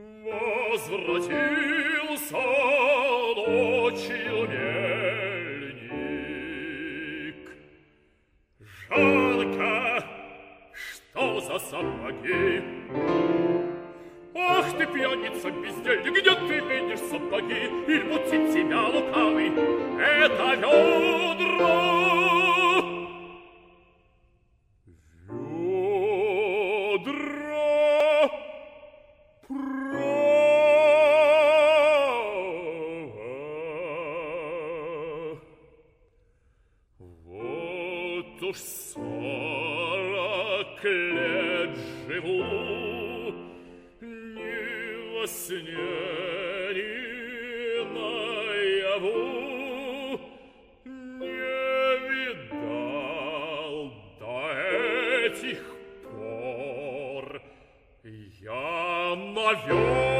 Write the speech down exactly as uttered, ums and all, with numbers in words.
Возвратился ночью мельник. Жалко, что за сапоги. Ах ты, пьяница, бездельник, где ты видишь сапоги? Иль мутит тебя лукавый это ведро? Ведро права. Вот уж сорок лет живу, ни во сне, ни наяву не видал до этих пор я навек.